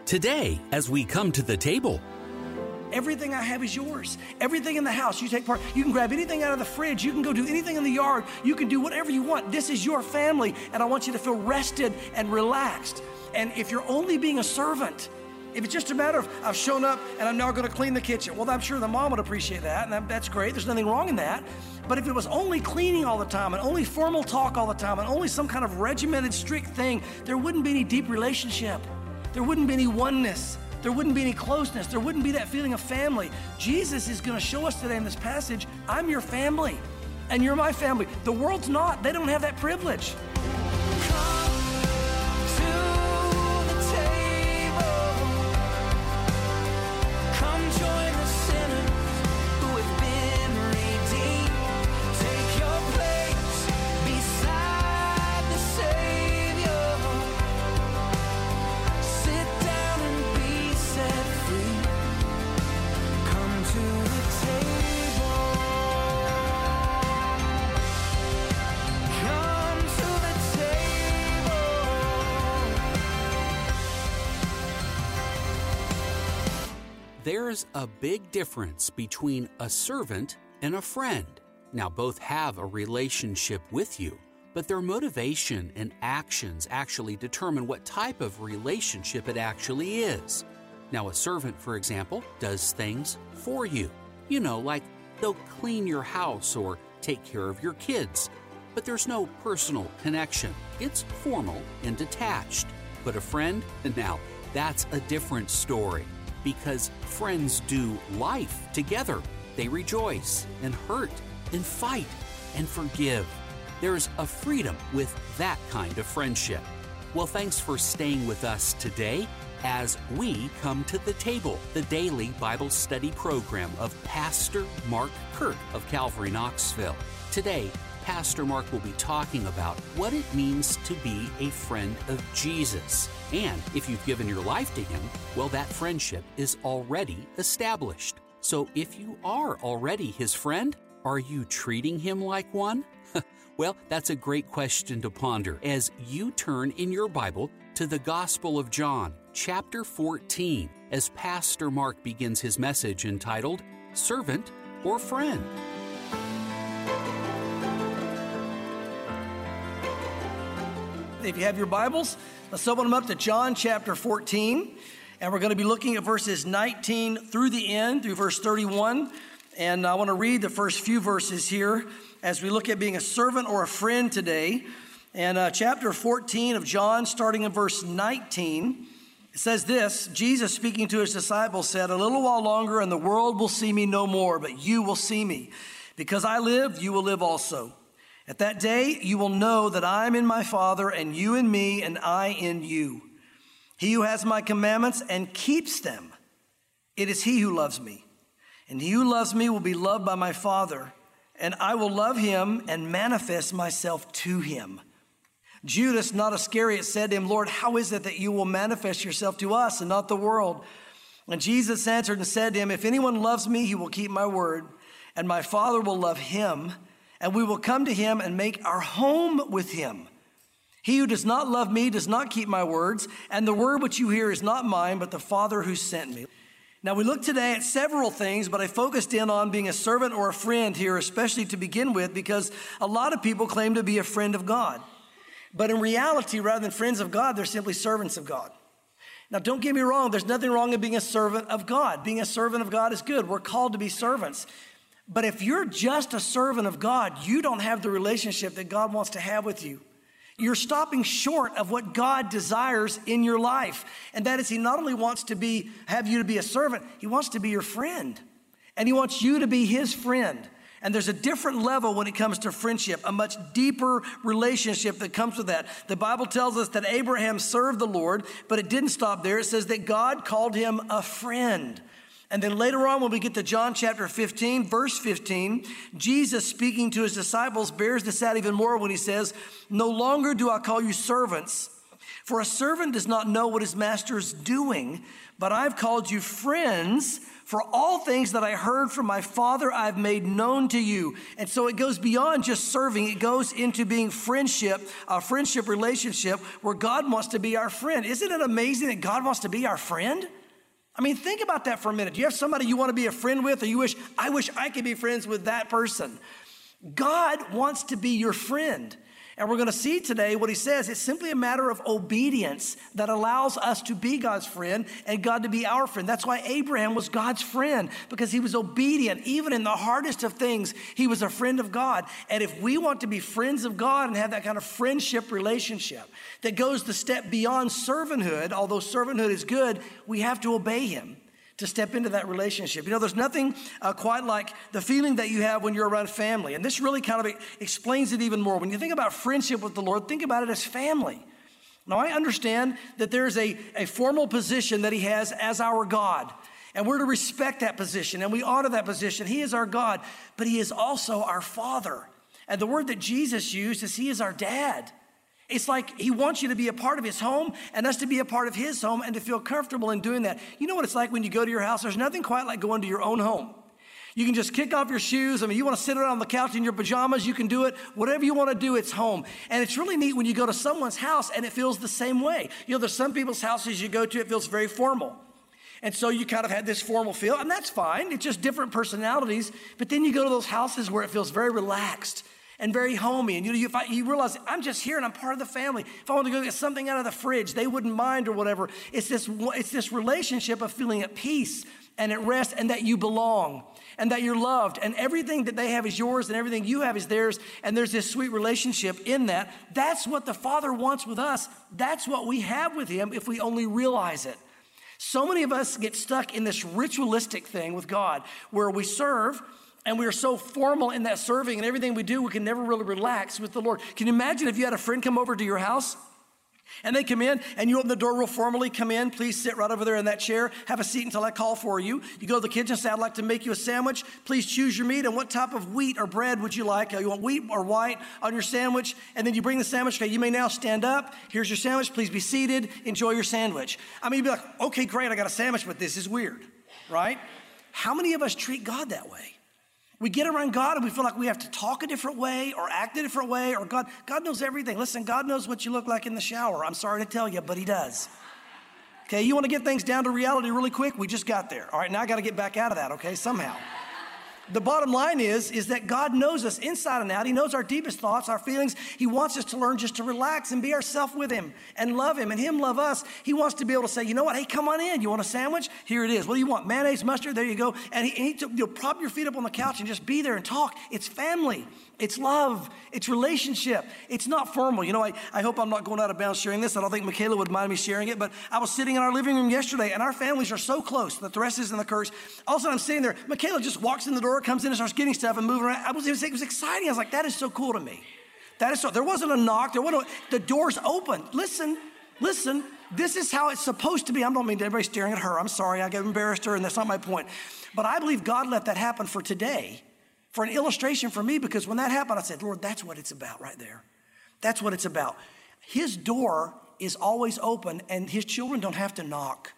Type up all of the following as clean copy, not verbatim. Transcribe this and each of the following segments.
Today, as we come to the table, everything I have is yours. Everything in the house, you take part. You can grab anything out of the fridge. You can go do anything in the yard. You can do whatever you want. This is your family, and I want you to feel rested and relaxed. And if you're only being a servant, if it's just a matter of I've shown up and I'm now going to clean the kitchen, well, I'm sure the mom would appreciate that, and that's great. There's nothing wrong in that. But if it was only cleaning all the time and only formal talk all the time and only some kind of regimented, strict thing, there wouldn't be any deep relationship. There wouldn't be any oneness. There wouldn't be any closeness. There wouldn't be that feeling of family. Jesus is going to show us today in this passage, I'm your family, and you're my family. The world's not. They don't have that privilege. There's a big difference between a servant and a friend. Now, both have a relationship with you, but their motivation and actions actually determine what type of relationship it actually is. Now, a servant, for example, does things for you. You know, like they'll clean your house or take care of your kids. But there's no personal connection. It's formal and detached. But a friend? Now, that's a different story. Because friends do life together. They rejoice and hurt and fight and forgive. There's a freedom with that kind of friendship. Well, thanks for staying with us today as we come to the table, the daily Bible study program of Pastor Mark Kirk of Calvary Knoxville. Today, Pastor Mark will be talking about what it means to be a friend of Jesus. And if you've given your life to Him, well, that friendship is already established. So if you are already His friend, are you treating Him like one? Well, that's a great question to ponder as you turn in your Bible to the Gospel of John, chapter 14, as Pastor Mark begins his message entitled, Servant or Friend? If you have your Bibles, let's open them up to John chapter 14. And we're going to be looking at verses 19 through the end, through verse 31. And I want to read the first few verses here as we look at being a servant or a friend today. And chapter 14 of John, starting in verse 19, it says this, Jesus speaking to his disciples said, "A little while longer and the world will see me no more, but you will see me. Because I live, you will live also. At that day, you will know that I am in my Father, and you in me, and I in you. He who has my commandments and keeps them, it is he who loves me. And he who loves me will be loved by my Father, and I will love him and manifest myself to him." Judas, not Iscariot, said to him, "Lord, how is it that you will manifest yourself to us and not the world?" And Jesus answered and said to him, "If anyone loves me, he will keep my word, and my Father will love him, and we will come to him and make our home with him. He who does not love me does not keep my words, and the word which you hear is not mine, but the Father who sent me." Now, we look today at several things, but I focused in on being a servant or a friend here, especially to begin with, because a lot of people claim to be a friend of God. But in reality, rather than friends of God, they're simply servants of God. Now, don't get me wrong. There's nothing wrong in being a servant of God. Being a servant of God is good. We're called to be servants. But if you're just a servant of God, you don't have the relationship that God wants to have with you. You're stopping short of what God desires in your life. And that is, he not only wants to have you to be a servant, he wants to be your friend. And he wants you to be his friend. And there's a different level when it comes to friendship, a much deeper relationship that comes with that. The Bible tells us that Abraham served the Lord, but it didn't stop there. It says that God called him a friend. And then later on, when we get to John chapter 15, verse 15, Jesus speaking to his disciples bears this out even more when he says, "No longer do I call you servants, For a servant does not know what his master is doing, but I've called you friends, for all things that I heard from my Father I've made known to you. And so it goes beyond just serving. It goes into being friendship, a friendship relationship where God wants to be our friend. Isn't it amazing that God wants to be our friend? I mean, think about that for a minute. Do you have somebody you want to be a friend with, or I wish I could be friends with that person? God wants to be your friend. And we're going to see today what he says. It's simply a matter of obedience that allows us to be God's friend and God to be our friend. That's why Abraham was God's friend, because he was obedient. Even in the hardest of things, he was a friend of God. And if we want to be friends of God and have that kind of friendship relationship that goes the step beyond servanthood, although servanthood is good, we have to obey him to step into that relationship. You know, there's nothing quite like the feeling that you have when you're around family. And this really kind of explains it even more. When you think about friendship with the Lord, think about it as family. Now, I understand that there's a formal position that he has as our God. And we're to respect that position, and we honor that position. He is our God, but he is also our Father. And the word that Jesus used is he is our dad. It's like he wants you to be a part of his home and us to be a part of his home and to feel comfortable in doing that. You know what it's like when you go to your house? There's nothing quite like going to your own home. You can just kick off your shoes. I mean, you want to sit around on the couch in your pajamas, you can do it. Whatever you want to do, it's home. And it's really neat when you go to someone's house and it feels the same way. You know, there's some people's houses you go to, it feels very formal. And so you kind of had this formal feel, and that's fine. It's just different personalities. But then you go to those houses where it feels very relaxed and very homey. And you realize, I'm just here and I'm part of the family. If I want to go get something out of the fridge, they wouldn't mind or whatever. It's this relationship of feeling at peace and at rest, and that you belong and that you're loved, and everything that they have is yours and everything you have is theirs. And there's this sweet relationship in that. That's what the Father wants with us. That's what we have with him if we only realize it. So many of us get stuck in this ritualistic thing with God where we serve, and we are so formal in that serving and everything we do, we can never really relax with the Lord. Can you imagine if you had a friend come over to your house and they come in and you open the door real formally, come in, please sit right over there in that chair, have a seat until I call for you. You go to the kitchen, say, I'd like to make you a sandwich. Please choose your meat and what type of wheat or bread would you like? You want wheat or white on your sandwich? And then you bring the sandwich. Okay, you may now stand up. Here's your sandwich. Please be seated. Enjoy your sandwich. I mean, you'd be like, okay, great, I got a sandwich, but this is weird, right? How many of us treat God that way? We get around God and we feel like we have to talk a different way or act a different way, or God knows everything. Listen, God knows what you look like in the shower. I'm sorry to tell you, but he does. Okay, you want to get things down to reality really quick? We just got there. All right, now I got to get back out of that, okay, somehow. The bottom line is that God knows us inside and out. He knows our deepest thoughts, our feelings. He wants us to learn just to relax and be ourselves with him and love him and him love us. He wants to be able to say, you know what? Hey, come on in. You want a sandwich? Here it is. What do you want? Mayonnaise, mustard? There you go. And you'll prop your feet up on the couch and just be there and talk. It's family. It's love. It's relationship. It's not formal. You know, I hope I'm not going out of bounds sharing this. I don't think Michaela would mind me sharing it, but I was sitting in our living room yesterday, and our families are so close that the rest is in the curse. All of a sudden, I'm sitting there. Michaela just walks in the door, comes in and starts getting stuff and moving around. It was exciting. I was like, that is so cool to me. That is so. There wasn't a knock. The door's open. Listen. This is how it's supposed to be. I don't mean everybody staring at her. I'm sorry. I got embarrassed her, and that's not my point. But I believe God let that happen for today, for an illustration for me, because when that happened, I said, Lord, that's what it's about right there. That's what it's about. His door is always open, and his children don't have to knock.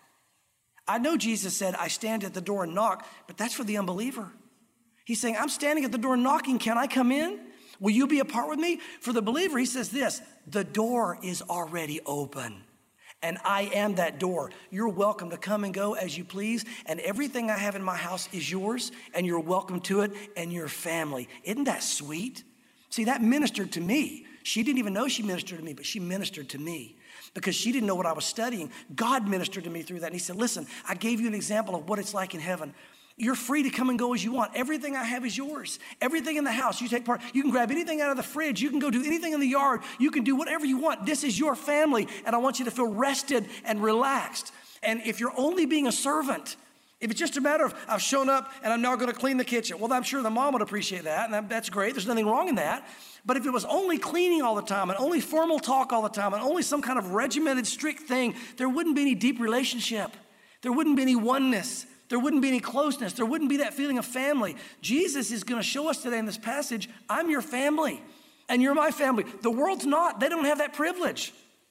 I know Jesus said, I stand at the door and knock, but that's for the unbeliever. He's saying, I'm standing at the door knocking. Can I come in? Will you be a part with me? For the believer, he says this, the door is already open. And I am that door. You're welcome to come and go as you please. And everything I have in my house is yours. And you're welcome to it and your family. Isn't that sweet? See, that ministered to me. She didn't even know she ministered to me, but she ministered to me because she didn't know what I was studying. God ministered to me through that. And he said, listen, I gave you an example of what it's like in heaven. You're free to come and go as you want. Everything I have is yours. Everything in the house, you take part. You can grab anything out of the fridge. You can go do anything in the yard. You can do whatever you want. This is your family, and I want you to feel rested and relaxed. And if you're only being a servant, if it's just a matter of I've shown up and I'm now going to clean the kitchen, well, I'm sure the mom would appreciate that, and that's great. There's nothing wrong in that. But if it was only cleaning all the time and only formal talk all the time and only some kind of regimented, strict thing, there wouldn't be any deep relationship. There wouldn't be any oneness. There wouldn't be any closeness. There wouldn't be that feeling of family. Jesus is going to show us today in this passage, I'm your family and you're my family. The world's not. They don't have that privilege.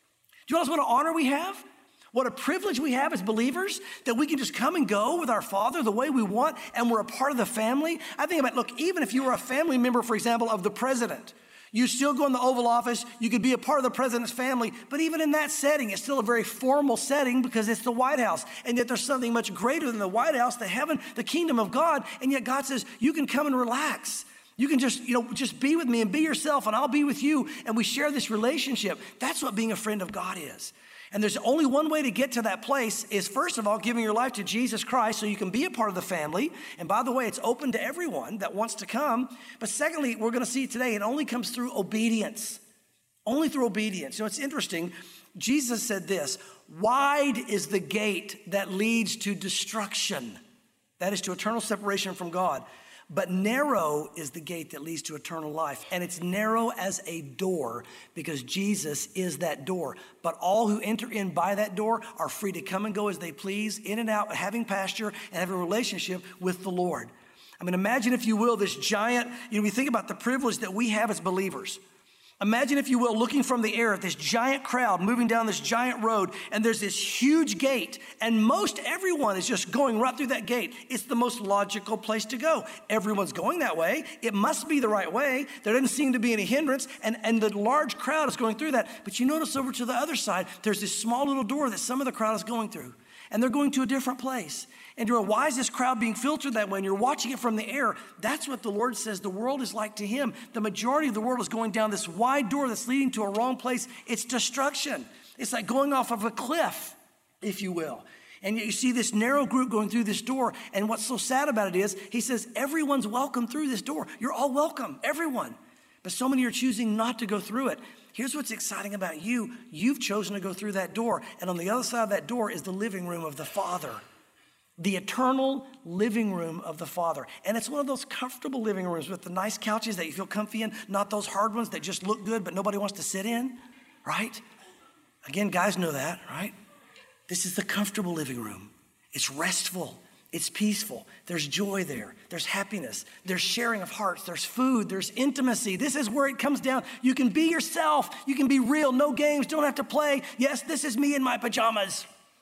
Do you know what an honor we have? What a privilege we have as believers that we can just come and go with our Father the way we want, and we're a part of the family. I think about, look, even if you were a family member, for example, of the president, you still go in the Oval Office, you could be a part of the president's family, but even in that setting, it's still a very formal setting because it's the White House. And yet there's something much greater than the White House, the heaven, the kingdom of God. And yet God says, you can come and relax. You can just be with me and be yourself, and I'll be with you. And we share this relationship. That's what being a friend of God is. And there's only one way to get to that place is, first of all, giving your life to Jesus Christ so you can be a part of the family. And by the way, it's open to everyone that wants to come. But secondly, we're going to see today, it only comes through obedience. Only through obedience. You know, it's interesting. Jesus said this, wide is the gate that leads to destruction. That is to eternal separation from God. But narrow is the gate that leads to eternal life. And it's narrow as a door because Jesus is that door. But all who enter in by that door are free to come and go as they please, in and out, having pasture and having a relationship with the Lord. I mean, imagine, if you will, this giant, we think about the privilege that we have as believers. Imagine, if you will, looking from the air at this giant crowd moving down this giant road, and there's this huge gate, and most everyone is just going right through that gate. It's the most logical place to go. Everyone's going that way. It must be the right way. There doesn't seem to be any hindrance, and the large crowd is going through that. But you notice over to the other side, there's this small little door that some of the crowd is going through, and they're going to a different place. And you're, why is this crowd being filtered that way? And you're watching it from the air. That's what the Lord says the world is like to him. The majority of the world is going down this wide door that's leading to a wrong place. It's destruction. It's like going off of a cliff, if you will. And yet you see this narrow group going through this door. And what's so sad about it is, he says, everyone's welcome through this door. You're all welcome, everyone. But so many are choosing not to go through it. Here's what's exciting about you. You've chosen to go through that door. And on the other side of that door is the living room of the Father. The eternal living room of the Father. And it's one of those comfortable living rooms with the nice couches that you feel comfy in, not those hard ones that just look good but nobody wants to sit in, right? Again, guys know that, right? This is the comfortable living room. It's restful. It's peaceful. There's joy there. There's happiness. There's sharing of hearts. There's food. There's intimacy. This is where it comes down. You can be yourself. You can be real. No games. Don't have to play. Yes, this is me in my pajamas,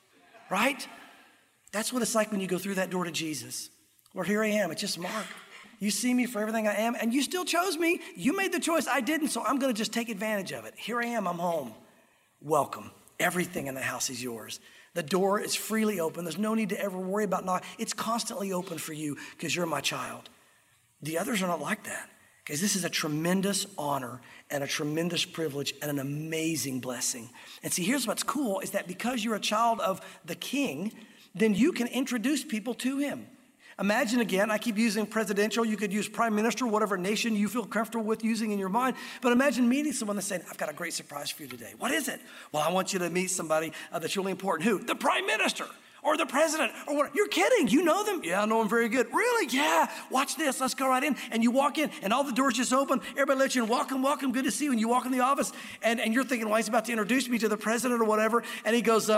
right? That's what it's like when you go through that door to Jesus. Lord, here I am. It's just Mark. You see me for everything I am, and you still chose me. You made the choice. I didn't, so I'm going to just take advantage of it. Here I am. I'm home. Welcome. Everything in the house is yours. The door is freely open. There's no need to ever worry about knocking. It's constantly open for you because you're my child. The others are not like that, because this is a tremendous honor and a tremendous privilege and an amazing blessing. And see, here's what's cool is that because you're a child of the King, then you can introduce people to him. Imagine again, I keep using presidential, you could use prime minister, whatever nation you feel comfortable with using in your mind, but imagine meeting someone that's saying, I've got a great surprise for you today. What is it? Well, I want you to meet somebody that's really important. Who? The prime minister or the president or what? You're kidding, you know them? Yeah, I know them very good. Really? Yeah, watch this, let's go right in. And you walk in and all the doors just open, everybody lets you in, welcome, welcome, good to see you. And you walk in the office and you're thinking, well, he's about to introduce me to the president or whatever. And he goes,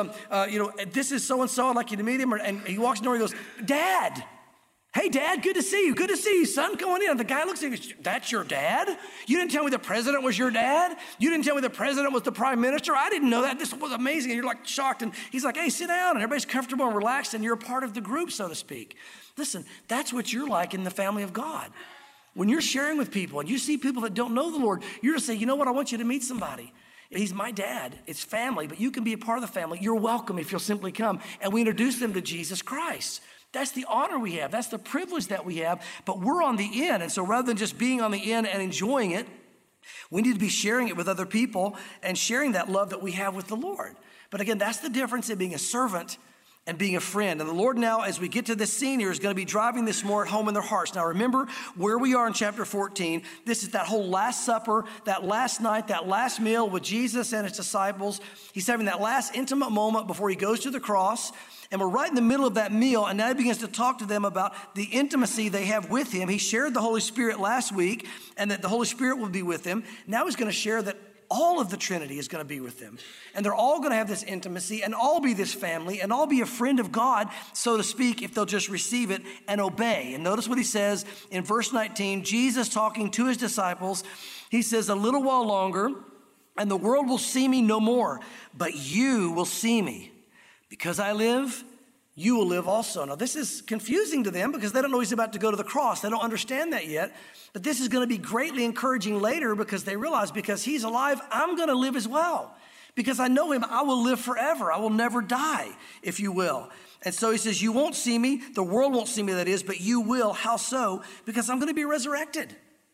this is so-and-so, I'd like you to meet him. And he walks in the door and he goes, Dad. Hey, Dad, good to see you. Good to see you, son. Going in. And the guy looks at you, that's your dad? You didn't tell me the president was your dad? You didn't tell me the president was the prime minister? I didn't know that. This was amazing. And you're like shocked. And he's like, hey, sit down. And everybody's comfortable and relaxed. And you're a part of the group, so to speak. Listen, that's what you're like in the family of God. When you're sharing with people and you see people that don't know the Lord, you're going to say, you know what? I want you to meet somebody. He's my dad. It's family, but you can be a part of the family. You're welcome if you'll simply come. And we introduce them to Jesus Christ. That's the honor we have. That's the privilege that we have, but we're on the end. And so rather than just being on the end and enjoying it, we need to be sharing it with other people and sharing that love that we have with the Lord. But again, that's the difference in being a servant and being a friend. And the Lord now, as we get to this scene here, is going to be driving this more at home in their hearts. Now remember where we are in chapter 14. This is that whole Last Supper, that last night, that last meal with Jesus and his disciples. He's having that last intimate moment before he goes to the cross. And we're right in the middle of that meal, and now he begins to talk to them about the intimacy they have with him. He shared the Holy Spirit last week, and that the Holy Spirit will be with them. Now he's going to share that all of the Trinity is going to be with them. And they're all going to have this intimacy and all be this family and all be a friend of God, so to speak, if they'll just receive it and obey. And notice what he says in verse 19, Jesus talking to his disciples. He says, a little while longer, and the world will see me no more, but you will see me. Because I live, you will live also. Now, this is confusing to them because they don't know he's about to go to the cross. They don't understand that yet. But this is going to be greatly encouraging later because they realize because he's alive, I'm going to live as well. Because I know him, I will live forever. I will never die, if you will. And so he says, you won't see me. The world won't see me, that is, but you will. How so? Because I'm going to be resurrected.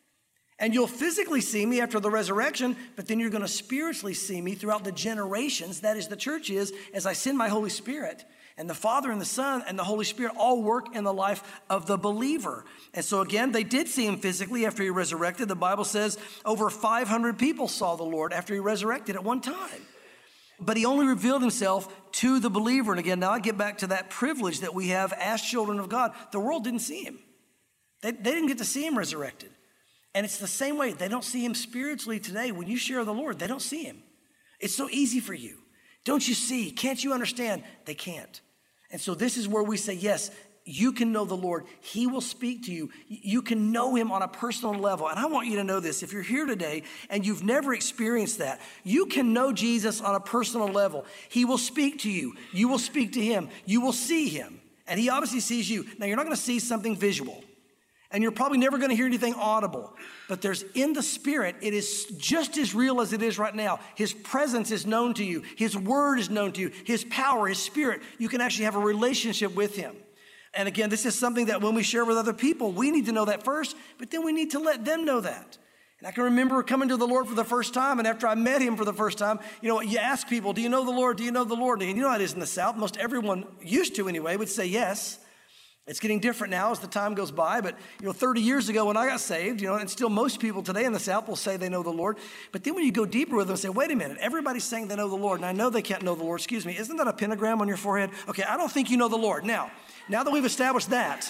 And you'll physically see me after the resurrection, but then you're going to spiritually see me throughout the generations, that is the church is, as I send my Holy Spirit. And the Father and the Son and the Holy Spirit all work in the life of the believer. And so again, they did see him physically after he resurrected. The Bible says over 500 people saw the Lord after he resurrected at one time. But he only revealed himself to the believer. And again, now I get back to that privilege that we have as children of God. The world didn't see him. They didn't get to see him resurrected. And it's the same way. They don't see him spiritually today. When you share the Lord, they don't see him. It's so easy for you. Don't you see? Can't you understand? They can't. And so this is where we say, yes, you can know the Lord. He will speak to you. You can know him on a personal level. And I want you to know this. If you're here today and you've never experienced that, you can know Jesus on a personal level. He will speak to you. You will speak to him. You will see him. And he obviously sees you. Now, you're not going to see something visual. And you're probably never going to hear anything audible. But there's in the Spirit, it is just as real as it is right now. His presence is known to you. His word is known to you. His power, his Spirit, you can actually have a relationship with him. And again, this is something that when we share with other people, we need to know that first, but then we need to let them know that. And I can remember coming to the Lord for the first time, and after I met him for the first time, you ask people, do you know the Lord? Do you know the Lord? And you know how it is in the South. Most everyone used to anyway would say yes. It's getting different now as the time goes by, but 30 years ago when I got saved, and still most people today in the South will say they know the Lord. But then when you go deeper with them and say, wait a minute, everybody's saying they know the Lord, and I know they can't know the Lord. Excuse me, isn't that a pentagram on your forehead? Okay, I don't think you know the Lord. Now that we've established that,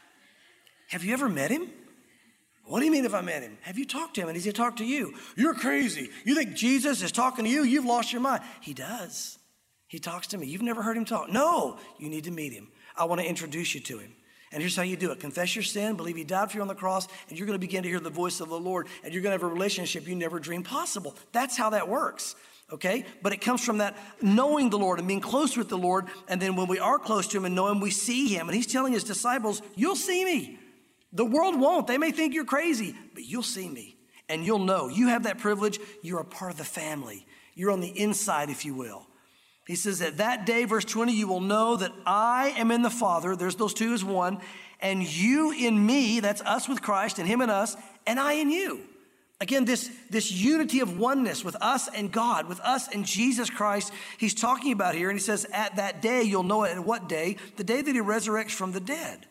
have you ever met him? What do you mean if I met him? Have you talked to him and has he talked to you? You're crazy. You think Jesus is talking to you? You've lost your mind. He does. He talks to me. You've never heard him talk. No, you need to meet him. I want to introduce you to him. And here's how you do it. Confess your sin, believe he died for you on the cross, and you're going to begin to hear the voice of the Lord, and you're going to have a relationship you never dreamed possible. That's how that works, okay? But it comes from that knowing the Lord and being close with the Lord, and then when we are close to him and know him, we see him. And he's telling his disciples, you'll see me. The world won't. They may think you're crazy, but you'll see me, and you'll know. You have that privilege. You're a part of the family. You're on the inside, if you will. He says that that day, verse 20, you will know that I am in the Father. There's those two as one. And you in me, that's us with Christ and him and us, and I in you. Again, this unity of oneness with us and God, with us and Jesus Christ, he's talking about here. And he says at that day, you'll know it. And what day? The day that he resurrects from the dead.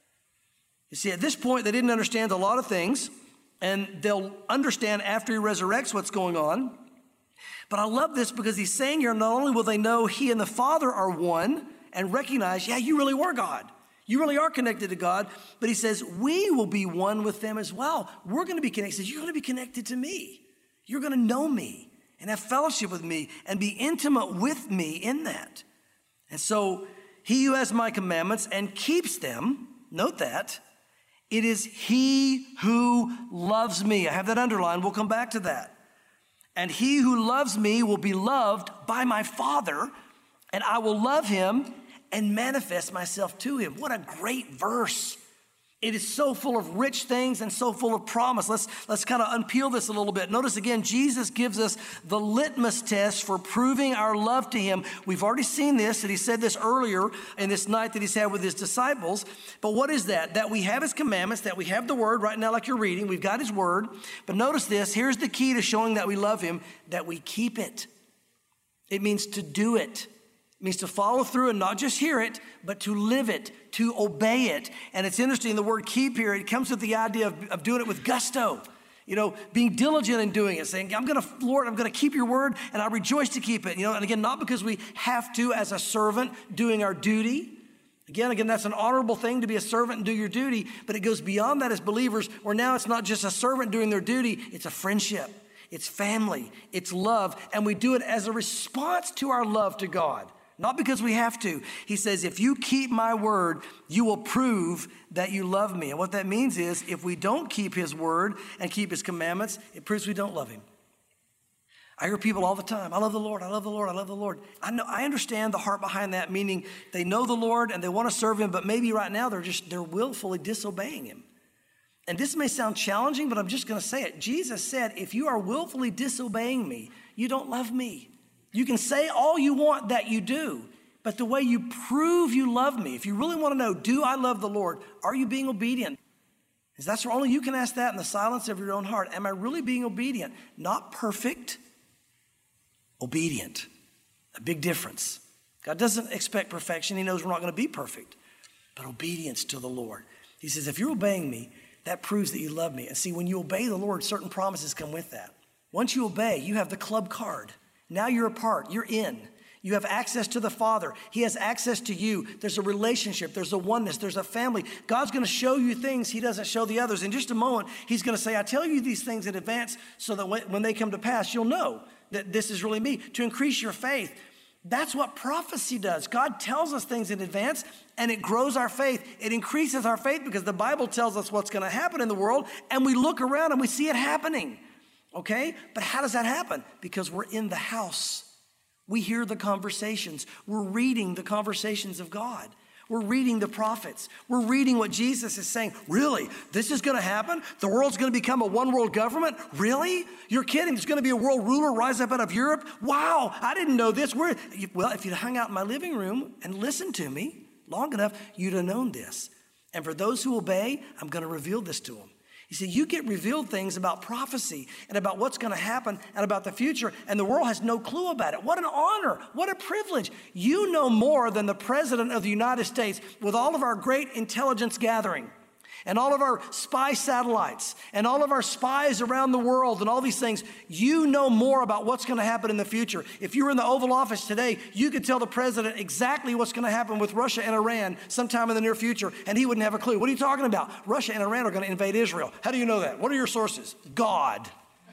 You see, at this point, they didn't understand a lot of things. And they'll understand after he resurrects what's going on. But I love this because he's saying here, not only will they know he and the Father are one and recognize, yeah, you really were God. You really are connected to God. But he says, we will be one with them as well. We're going to be connected. He says, you're going to be connected to me. You're going to know me and have fellowship with me and be intimate with me in that. And so he who has my commandments and keeps them, note that, it is he who loves me. I have that underlined. We'll come back to that. And he who loves me will be loved by my Father, and I will love him and manifest myself to him. What a great verse. It is so full of rich things and so full of promise. Let's kind of unpeel this a little bit. Notice again, Jesus gives us the litmus test for proving our love to him. We've already seen this, and he said this earlier in this night that he's had with his disciples. But what is that? That we have his commandments, that we have the word right now like you're reading. We've got his word. But notice this. Here's the key to showing that we love him, that we keep it. It means to do it. It means to follow through and not just hear it, but to live it, to obey it. And it's interesting, the word keep here, it comes with the idea of doing it with gusto. Being diligent in doing it, saying, Lord, I'm going to keep your word, and I rejoice to keep it. And again, not because we have to as a servant doing our duty. Again, that's an honorable thing to be a servant and do your duty, but it goes beyond that as believers, where now it's not just a servant doing their duty, it's a friendship. It's family, it's love, and we do it as a response to our love to God. Not because we have to. He says, if you keep my word, you will prove that you love me. And what that means is, if we don't keep his word and keep his commandments, it proves we don't love him. I hear people all the time, I love the Lord, I love the Lord, I love the Lord. I understand the heart behind that, meaning they know the Lord and they want to serve him, but maybe right now they're willfully disobeying him. And this may sound challenging, but I'm just going to say it. Jesus said, if you are willfully disobeying me, you don't love me. You can say all you want that you do, but the way you prove you love me, if you really want to know, do I love the Lord? Are you being obedient? Because that's where only you can ask that in the silence of your own heart. Am I really being obedient? Not perfect, obedient. A big difference. God doesn't expect perfection. He knows we're not going to be perfect, but obedience to the Lord. He says, if you're obeying me, that proves that you love me. And see, when you obey the Lord, certain promises come with that. Once you obey, you have the club card. Now you're a part. You're in. You have access to the Father. He has access to you. There's a relationship. There's a oneness. There's a family. God's going to show you things he doesn't show the others. In just a moment, he's going to say, I tell you these things in advance so that when they come to pass, you'll know that this is really me, to increase your faith. That's what prophecy does. God tells us things in advance, and it grows our faith. It increases our faith because the Bible tells us what's going to happen in the world, and we look around and we see it happening. Okay? But how does that happen? Because we're in the house. We hear the conversations. We're reading the conversations of God. We're reading the prophets. We're reading what Jesus is saying. Really? This is going to happen? The world's going to become a one-world government? Really? You're kidding. There's going to be a world ruler rise up out of Europe? Wow, I didn't know this. Well, if you'd hung out in my living room and listened to me long enough, you'd have known this. And for those who obey, I'm going to reveal this to them. You see, you get revealed things about prophecy and about what's going to happen and about the future, and the world has no clue about it. What an honor. What a privilege. You know more than the President of the United States with all of our great intelligence gathering and all of our spy satellites and all of our spies around the world and all these things. You know more about what's going to happen in the future. If you were in the Oval Office today, you could tell the president exactly what's going to happen with Russia and Iran sometime in the near future, and he wouldn't have a clue. What are you talking about? Russia and Iran are going to invade Israel. How do you know that? What are your sources? God.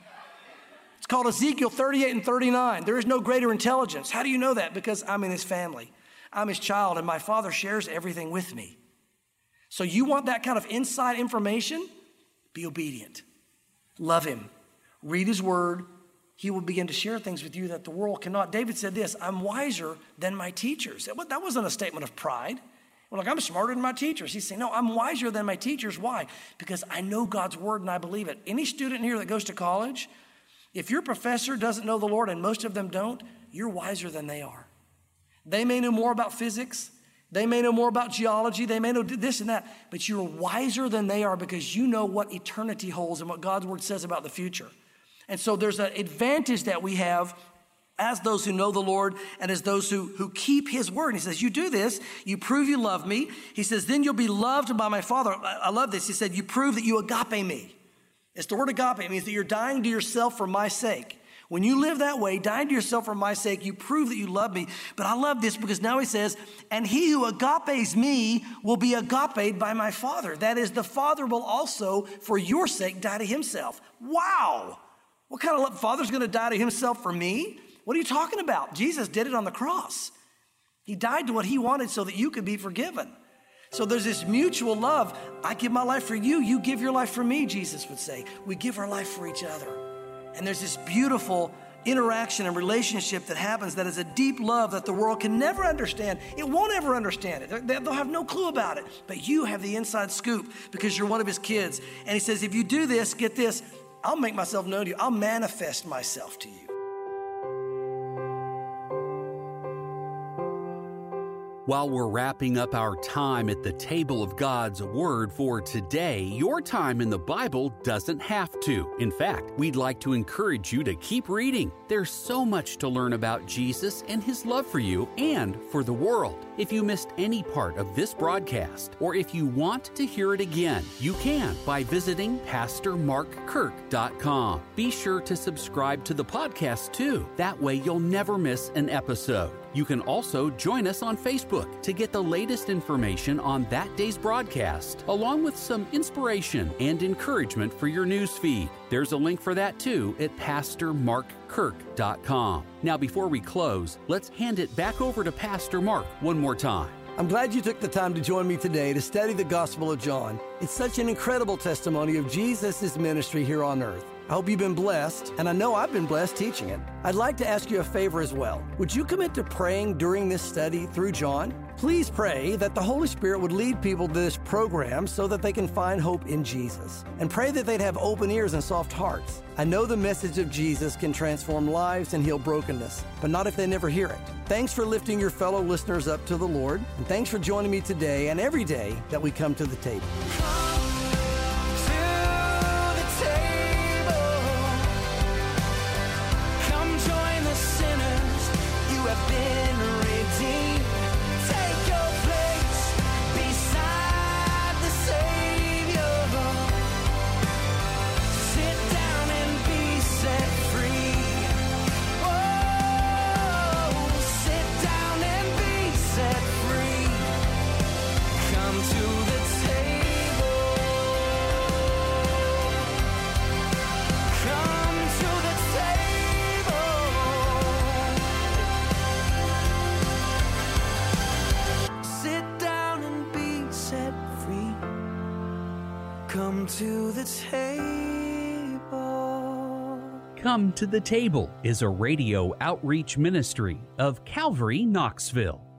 It's called Ezekiel 38 and 39. There is no greater intelligence. How do you know that? Because I'm in his family. I'm his child, and my Father shares everything with me. So you want that kind of inside information? Be obedient. Love him. Read his word. He will begin to share things with you that the world cannot. David said this, I'm wiser than my teachers. That wasn't a statement of pride. Well, like, I'm smarter than my teachers. He's saying, no, I'm wiser than my teachers. Why? Because I know God's word and I believe it. Any student here that goes to college, if your professor doesn't know the Lord, and most of them don't, you're wiser than they are. They may know more about physics. They may know more about geology. They may know this and that, but you're wiser than they are because you know what eternity holds and what God's word says about the future. And so there's an advantage that we have as those who know the Lord and as those who keep his word. And he says, you do this, you prove you love me. He says, then you'll be loved by my Father. I love this. He said, you prove that you agape me. It's the word agape. It means that you're dying to yourself for my sake. When you live that way, dying to yourself for my sake, you prove that you love me. But I love this because now he says, and he who agapes me will be agape by my Father. That is, the Father will also, for your sake, die to himself. Wow. What kind of father's going to die to himself for me? What are you talking about? Jesus did it on the cross. He died to what he wanted so that you could be forgiven. So there's this mutual love. I give my life for you. You give your life for me, Jesus would say. We give our life for each other. And there's this beautiful interaction and relationship that happens that is a deep love that the world can never understand. It won't ever understand it. They'll have no clue about it. But you have the inside scoop because you're one of his kids. And he says, if you do this, get this, I'll make myself known to you. I'll manifest myself to you. While we're wrapping up our time at the table of God's Word for today, your time in the Bible doesn't have to. In fact, we'd like to encourage you to keep reading. There's so much to learn about Jesus and his love for you and for the world. If you missed any part of this broadcast, or if you want to hear it again, you can by visiting PastorMarkKirk.com. Be sure to subscribe to the podcast too. That way you'll never miss an episode. You can also join us on Facebook to get the latest information on that day's broadcast, along with some inspiration and encouragement for your news feed. There's a link for that too at PastorMarkKirk.com. Now, before we close, let's hand it back over to Pastor Mark one more time. I'm glad you took the time to join me today to study the Gospel of John. It's such an incredible testimony of Jesus' ministry here on earth. I hope you've been blessed, and I know I've been blessed teaching it. I'd like to ask you a favor as well. Would you commit to praying during this study through John? Please pray that the Holy Spirit would lead people to this program so that they can find hope in Jesus. And pray that they'd have open ears and soft hearts. I know the message of Jesus can transform lives and heal brokenness, but not if they never hear it. Thanks for lifting your fellow listeners up to the Lord, and thanks for joining me today and every day that we come to the table. Come to the table. Come to the Table is a radio outreach ministry of Calvary Knoxville.